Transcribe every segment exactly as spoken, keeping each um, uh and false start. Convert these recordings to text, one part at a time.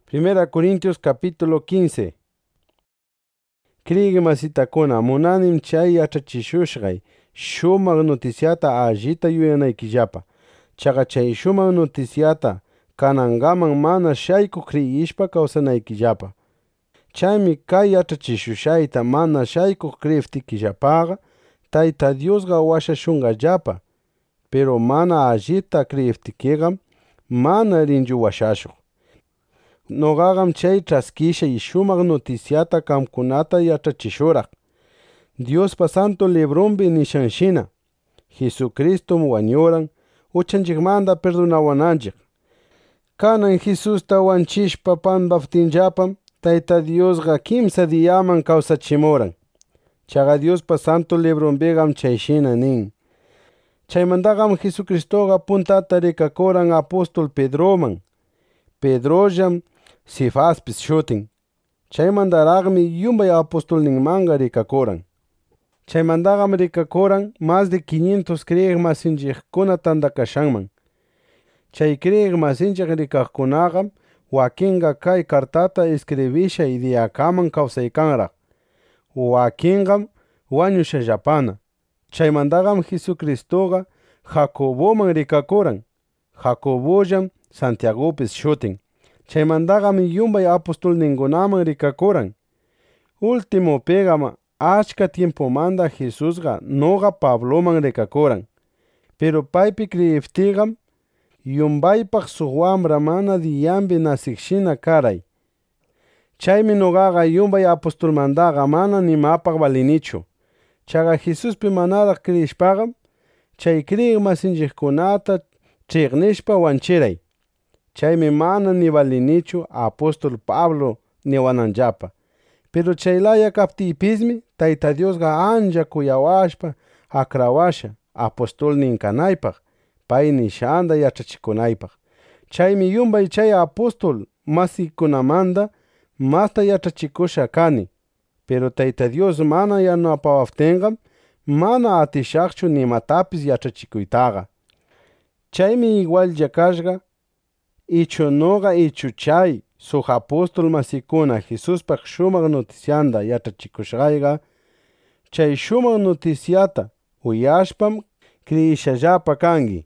Primera Corintios capítulo quince. Krieg masitakuna munanim chay yachachishushqay shumaq noticiata allita yuyanaykillapa. Chaqa chay shumaq noticiata kanangaman mana shayku kriyishpa kawsanaykillapa. Chaymi kay yachachishushayta mana shayku kriyiptikillapaqa Tayta Diosqa washashunqallapa, pero mana allita kriyiptikiqa mana rinchu washashuq. Noqaqam chay ch'askishay shumaq noticiata qamkunata yachachishuraq. Diospa Santo Librumpi nishanshina, Jesucristom wañuran uchanchikmanta perdonawananchik. Kanan Jesusta wanchishpa panbaptinllapam Tayta Diosqa kimsa diyaman kawsachimuran. Chaqa Diospa Santo Librumpiqam chayshina nin. Chaymantaqam Jesucristoqa puntata rikakuran apóstol Pedroman. Pedrollam Cefaspis shutin. Chaymantaraqmi yumbay apostolninmanqa rikakuran. Chaymantaqam rikakuran más de quinientos kriyiq masinchikkuna tandakashanman. Chay kriyiq masinchik rikaqkunaqam wakinqa kay cartata escribishay diyakaman kawsaykanraq. Wakinqam wañushallapana. Chaymantaqam Jesucristoqa Jacoboman rikakuran. Jacobollam Santiagopis shutin. Chaymantaqam yumbay apostolninkunaman rikakuran. Último pegama achka tiempomanta Jesusqa noqa Pabloman rikakuran. Pero paypi kriyiptiqam yumbaypaq suq wamra mana diyampi nasiqshina karay. Chaymi noqaqa yumbay apostolmantaqa mana nimapaq balinichu. Chaqa Jesuspi manaraq kriyishpaqam chay kriyiq masinchikkunata ch'iqnishpa wanchiray. Chaymi mana ni balinichu apóstol Pablo niwananllapa. Pero chaylaya kaptiypismi Tayta Diosqa ancha kuyawashpa akrawasha apostolnin kanaypaq, pay nishanta yachachikunaypaq. Chaymi yumbay chay apóstol masikunamanta masta yachachikusha kani. Pero Tayta Dios mana yanapawaptinqam mana atishaqchu nimatapis yachachikuytaqa. Chaymi iguallla kashqa ichu noqa ichu chay suq apóstol masikuna Jesuspaq shumaq noticianta yachachikushqayqa chay shumaq noticiata uyashpam kriyishallapa kanki.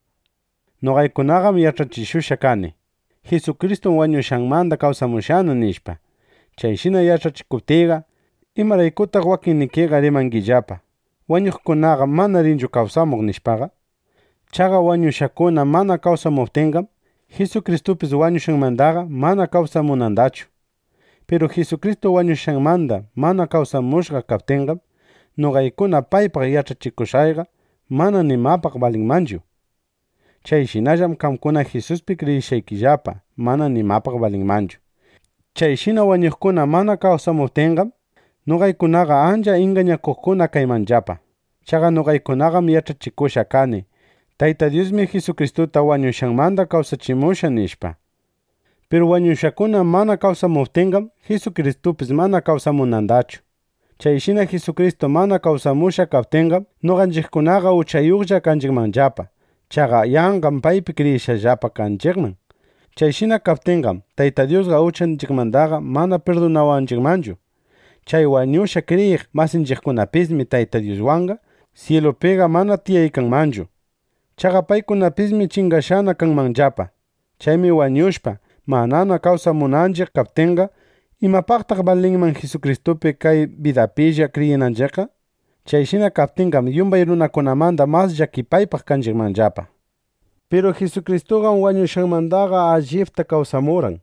Noqaykunaqam yachachishusha kani, Jesucristo wañushanmanta kawsamushana nishpa. Chayshina yachachikuptiqa imaraykutaq wakinnikiqa rimankillapa wañuqkunaqa mana rinchu kawsamuq nishpaqa. Chaqa wañushakuna mana kawsamuptinqam Jesucristopis wañushanmantaqa mana kawsamunantachu. Pero Jesucristo wañushanmanta mana kawsamushqa kaptinqam noqaykuna paypaq yachachikushayqa mana nimapaq balinmanchu. Chayshinallam qamkuna Jesuspi kriyishaykillapa mana nimapaq balinmanchu. Chayshina wañuqkuna mana kawsamuptinqam noqaykunaqa ancha ingañakuqkuna kaymanllapa. Chaqa noqaykunaqam yachachikusha kani Tayta Diosmi Jesucristota wañushanmanta kawsachimusha nishpa. Pero wañushakuna mana kawsamuptinqam Jesucristopis mana kawsamunantachu. Chayshina Jesucristo mana kawsamusha kaptinqam noqanchikkunaqa uchayuqlla kanchikmanllapa. Chaqa yanqam paypi kriyishallapa kanchikman. Chayshina kaptinqam Tayta Diosqa uchanchikmantaqa mana perdonawanchikmanchu. Chay wañusha kriyiq masinchikkunapismi Tayta Dioswanqa cielopiqa mana tiyaykanmanchu. Chaqa paykunapismi chingashana kanmanllapa. Chaymi wañushpa manana kawsamunanchik kaptinqa imapaqtaq balinman Jesucristopi kay vidapilla kriyinanchikqa. Chayshina kaptinqam yumbay runakunamanta mas llakipaypaq kanchikmanllapa. Pero Jesucristoqam wañushanmantaqa allipta kawsamuran.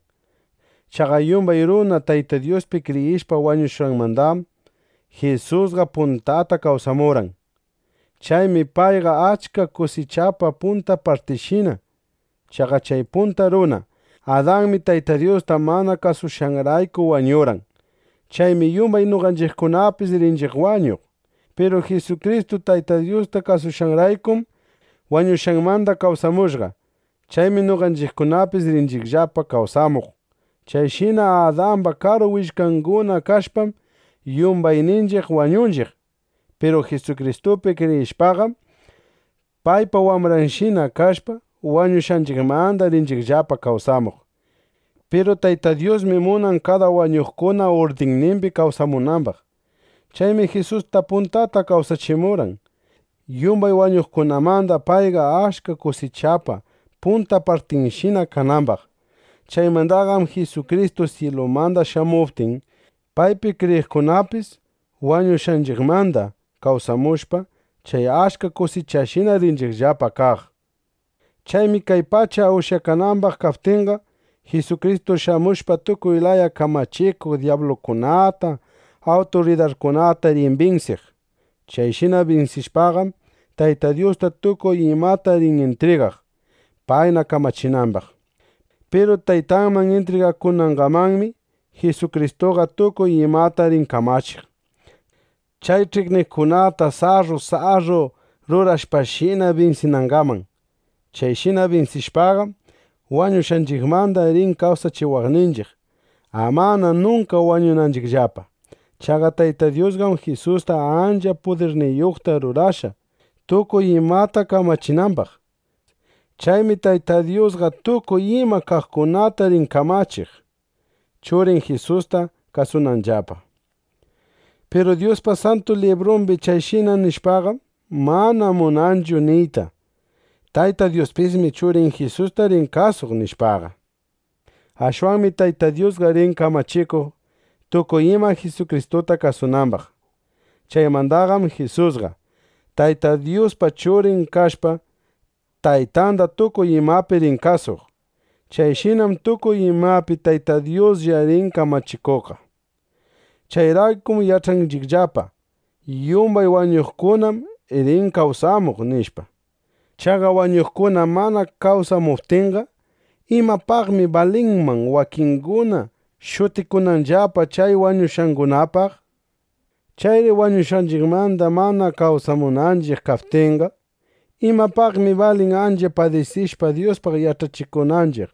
Chaqa yumbay runa Tayta Diospi kriyishpa wañushanmantam Jesusqa puntata kawsamuran. Chaymi payqa achka kusichapa punta partishina. Chaqa chay punta runa Adanmi Tayta Diosta mana kasushanrayku wañuran. Chaymi yumbay nuqanchikkunapis rinchik wañuq. Pero Jesucristo Tayta Diosta kasushanraykum wañushanmanta kawsamushqa. Chaymi nuqanchikkunapis rinchikllapa kawsamuq. Chayshina Adanpa karu willkankuna kashpam yumbayninchik wañunchik. Pero Jesucristopi kriyishpaqam paypa wamranshina kashpa wañushanchikmanta rinchikllapa kawsamuq. Pero Tayta Dios me munan cada wañuqkuna ordinninpi kawsamunanpaq. Chaymi Jesus tapuntata kawsachimuran. Yumbay wañuqkunamanta payqa ashka kusichapa punta partinshina kananpaq. Chaymantaqam Jesucristo cielomanta shamuptin, paypi kriyiqkunapis wañushanchikmanta kawsamushpa, chay ashka kusichashina rinchikllapa kaq. Chaymi kay pacha ushakananpaq kaptinqa, Jesucristo shamushpa tukuy laya kamachikuq diablokunata, autoridadkunata rin binsiq. Chayshina binsishpaqam, Tayta Diosta tukuy imata rin entregaq, payna kamachinanpaq. Pero Taytanman entregakunankamanmi, Jesucristoqa tukuy imata rin kamachiq. Chay chiknikunata sarru sarru rurashpashina binsinankaman. Chayshina binsishpaqam, wañushanchikmanta rin kawsachiwaqninchik, amana nunca wañunanchikllapa. Chaqa Tayta Diosqam Jesusta ancha puderniyuqta rurasha, tukuy imata kamachinanpaq. Chaymi Tayta Diosqa tukuy ima kaqkunata rin kamachiq, churin Jesusta kasunanllapa. Pero Diospa Santo Librumpi chayshina nishpaqam, mana munanchu niyta. Tayta Diospismi churin Jesusta rin kasuq nishpaqa. Ashwanmi Tayta Diosqa rin kamachikuq tukuy ima Jesucristota kasunanpaq. Chaymantaqam Jesusqa Tayta Diospa churin kashpa, Taytanta tukuy imapi rin kasuq. Chayshinam tukuy imapi Tayta Dioslla rin kamachikuqa. Chayraykum yachanchikllapa, yumbay wañuqkunam rin kawsamuq nishpa. Chaqa wañuqkuna mana kawsamuptinqa, imapaqmi balinman wakinkuna shutikunanllapa chay wañushankunapaq. Chayri wañushanchikmanta mana kawsamunanchik kaptinqa, imapaqmi balin ancha padecishpa Diospaq yachachikunanchik.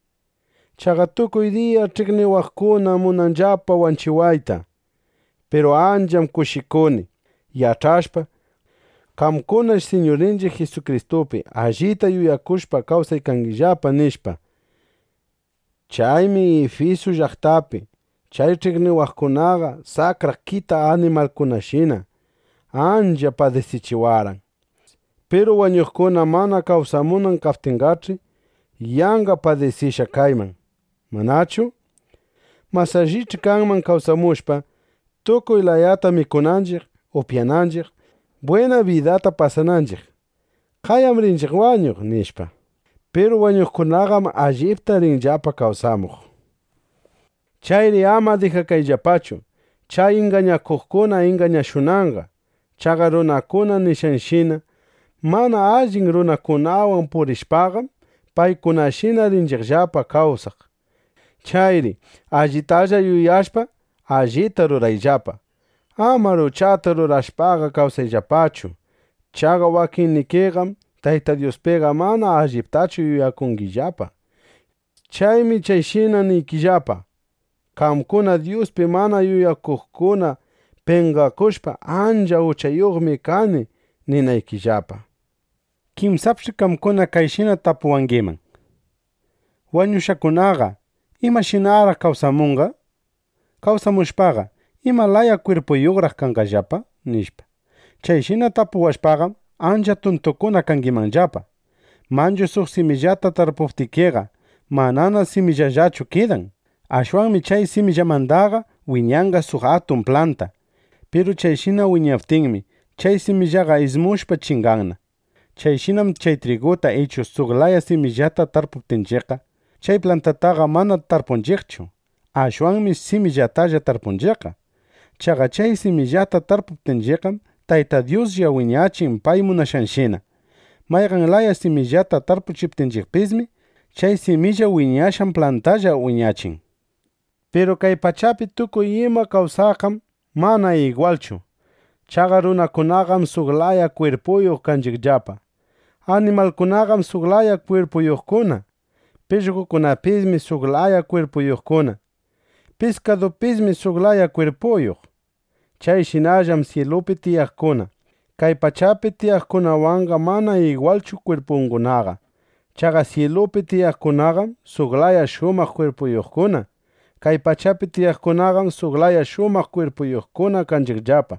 Chaqa tukuy dia chikniwaqkuna munanllapa wanchiwayta, pero ancham kushikuni, yachashpa, qamkunash Señorinchik Jesucristopi allita yuyakushpa kawsaykankillapa nishpa. Chaymi Efeso llaqtapi, chay chikniwaqkunaqa sacra kita animalkunashina, ancha padecichiwaran. Pero wañuqkuna mana kawsamunan kaptinqach'i, yanqa padecisha kayman. Manachu? Mas allichi kanman kawsamushpa, tukuy layata mikunanchik, upyananchik, buena vidata pasananchik. Qayam rinchik wañuq nishpa. Pero wañuqkunaqam allipta rinllapa kawsamuq. Chayri ama dijakayllapachu, chay ingañakuqkuna ingañashunanqa, chaqa runakuna nishanshina, mana allin runakunawan purishpaqam, paykunashina rinchikllapa kawsaq. Chayri, allitalla yuyashpa, allita rurayllapa. Ama ruchata rurashpaqa kawsayllapachu. Chaqa wakinnikiqam Tayta Diospiqa mana alliptachu yuyakunkillapa. Chaymi chayshina niykillapa, qamkuna Diospi mana yuyakuqkuna penqakushpa ancha uchayuqmi kani ninaykillapa. Kimsapshi qamkuna kayshina tapuwankiman: wañushakunaqa imashinaraq kawsamunqa? Kawsamushpaqa imalaya cuerpuyuqraq kankallapa? Nishpa. Chayshina tapuwashpaqam ancha tuntukuna kankimanllapa. Manchu suq simillata tarpuptikiqa manana simillallachu kidan. Ashwanmi chay simillamantaqa wiñanqa suq atun planta. Pero chayshina wiñaptinmi chay simillaqa ismushpa chinganna. Chayshinam chay triguta hecho suq laya simillata tarpuptinchiqa, chay plantataqa mana tarpunchiqchu. Ashwanmi simillatalla tarpunchiqa. Chaqa chay simillata tarpuptinchiqam Tayta Dioslla wiñachin pay munashanshina. Mayqan laya simillata tarpuchiptinchikpismi chay similla wiñashan plantalla wiñachin. Pero kay pachapi tukuy ima kawsaqam mana igualchu. Chaqa runakunaqam suq laya cuerpuyuq kanchikllapa. Animalkunaqam suq laya cuerpuyuqkuna. Pishqukunapismi suq laya cuerpuyuqkuna. Pescadopismi suq laya cuerpuyuq. Chayshinallam cielopi tiyaqkuna. Kay pachapi tiyaqkunawanqa mana igualchu cuerpunkunaqa. Chaga cielopi tiyaqkunaqam suqlaya shumaq cuerpuyuqkuna. Kay pachapi tiyaqkunaqam suqlaya shumaq cuerpuyuqkuna kanchikllapa.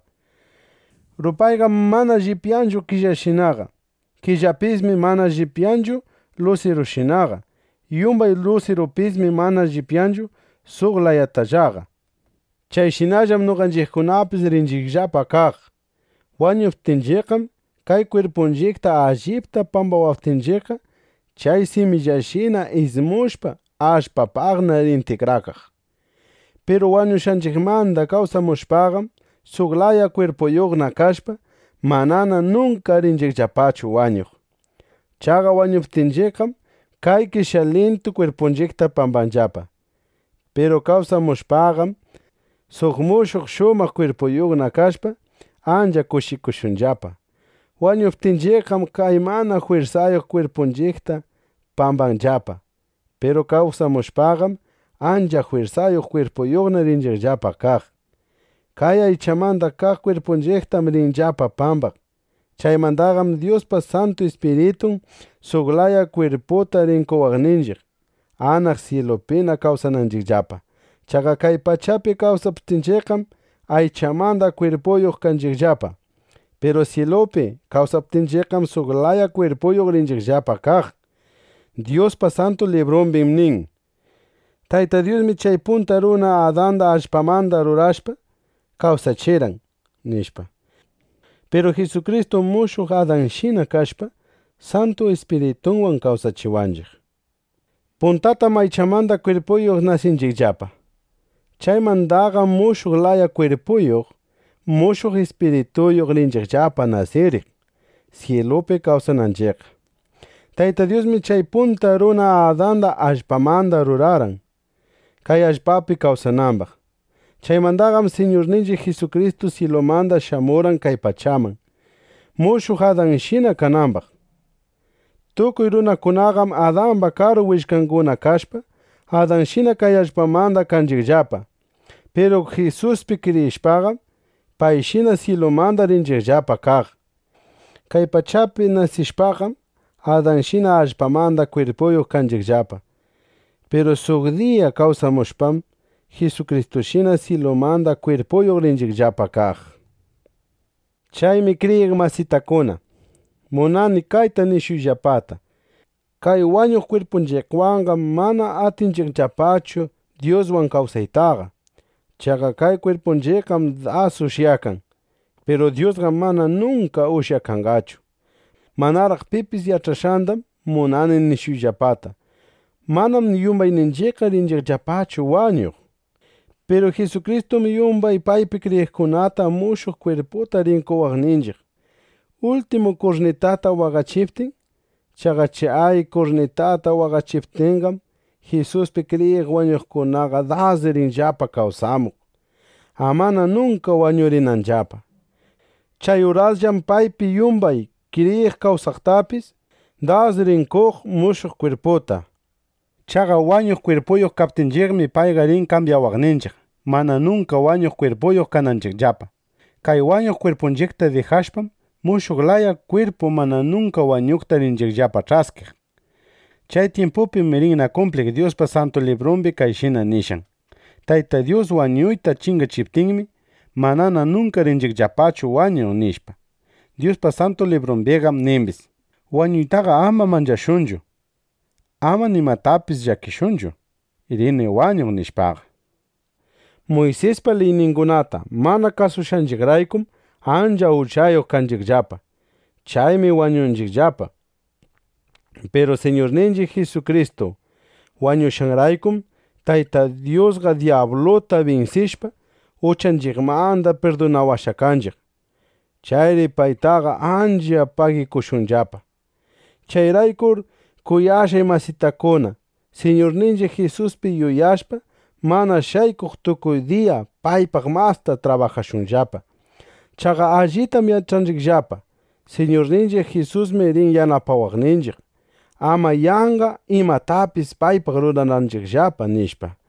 Rupayqa mana llipyanchu killashinaqa. Killapismi mana llipyanchu lucirushinaqa. Yumbay lucirupismi mana llipyanchu suqlayatallaqa. Chayshinallam nuqanchikkunapis rinchikllapa kaq. Wañuptinchikam kay cuerpunchikta allipta pampawaptinchikqa chay simillashina ismushpa ashpapaqna rintikrakaq. Pero wañushanchikmanta kawsamushpaqam suqlaya cuerpuyuqna kashpa manana nunca rinchikllapachu wañuq. Chaqa wañuptinchikam kay kishalintu cuerpunchikta pampanllapa. Pero kawsamushpaqam suq mushuq shumaq cuerpuyuqna kashpa ancha kushikushunllapa. Wañuptinchikam kay mana fuerzayuq cuerpunchikta pampanllapa. Pero kawsamushpaqam ancha fuerzayuq cuerpuyuqna rinchikllapa kaq. Kay aychamanta kaq cuerpunchiktam rinllapa pampaq. Chaymantaqam Diospa Santo Espiritun suqlaya cuerputa rinkuwaqninchik, anaq cielopina kawsananchikllapa. Chaqa kay pachapi kawsaptinchikam aychamanta cuerpuyuq kanchikllapa. Pero cielopi kawsaptinchikam suqlaya cuerpuyuq rinchikllapa kaq. Diospa Santo Librunpim nin: Tayta Diosmi chay punta runa Adanda allpamanta rurashpa kawsachiran, nishpa. Pero Jesucristo mushuq Adanshina kashpa Santo Espiritunwan kawsachiwanchik. Puntata maychamanta cuerpuyuq nasinchikllapa. Chaymantaqa mushuq laya cuerpuyuq, mushuq espirituyuq rinchikllapa nasirik, cielopi kawsananchik. Tayta Diosmi chay punta runa Adanda allpamanta ruraran, kay allpapi kawsananpaq. Chaymantaqam Señorninchik Jesucristo cielomanta shamuran kay pachaman, mushuq Adanshina kananpaq. Tukuy runakunaqam Adanpa karu willkankuna kashpa, Adanshina kay allpamanta kanchikllapa. Pero Jesuspi kriyishpaqam, payshina cielomanta rinchikllapa kaq. Kay pachapi nasishpaqam, Adanshina allpamanta cuerpuyuq kanchikllapa. Pero suq dia kawsamushpam, Jesucristoshina cielomanta cuerpuyuq rinchikllapa kaq. Chaymi kriyiq masitakuna, munani kayta nishuyllapata. Kay wañuq cuerpunchikwanqa mana atinchikllapachu Dioswan kawsaytaqa. Chaqa kay cuerpunchikam das usyakan, pero Diosqa mana nunca usyakanqachu. Manaraq pipis yachashantam munani nishuyllapata. Manam yumbayninchikqa rinchikllapachu wañuq. Pero Jesucristo yumbay paypi kriyiqkunata mushuq cuerputa rinkuwaqninchik. Último cornetata waqachiptin, chaqa chay cornetata waqachiptinqam Jesuspi kriyiq wañuqkunaqa das rinllapa kawsamuq. Amana nunca wañurinanllapa. Chay urallam paypi yumbay kriyiq kawsaqtapis das rinkuq mushuq cuerputa. Chaqa wañuq cuerpuyuq kaptinchikmi payqa rin cambiawaqninchik, mana nunca wañuq cuerpuyuq kananchikllapa. Kay wañuq cuerpunchikta dejashpam mushuq laya cuerpo mana nunca wañuqta rinchikllapa ch'askiq. Chay tiempupim rinna cumplik Diospa Santo Librunpi kayshina nishan: Tayta Dios wañuyta chingachiptinmi manana nunca rinchikllapachu wañu nishpa. Diospa Santo Librunpiqam nimbis: Wañuytaqa ama manchashunchu, ama nimatapis llakishunchu, irini wañuq nishpaqa. Moisespa leyninkunata mana kasushanchikraykum ancha uchayuq kanchikllapa. Chaymi wañunchikllapa. Pero Señorninchik Jesucristo wañushanraykum Tayta Diosqa diablota vencishpa uchanchikmanta perdonawasha kanchik. Chayri paytaqa ancha pagikushunllapa. Chayraykur kuyashay masitakuna, Señorninchik Jesuspi yuyashpa mana shaykuq tukuy dia paypaq masta trabajashunllapa. Chaqa allitam yachanchikllapa, Señorninchik Jesusmi rin yanapawaqninchik, ama yanqa imatapis paypaq rurananchikllapa nishpa.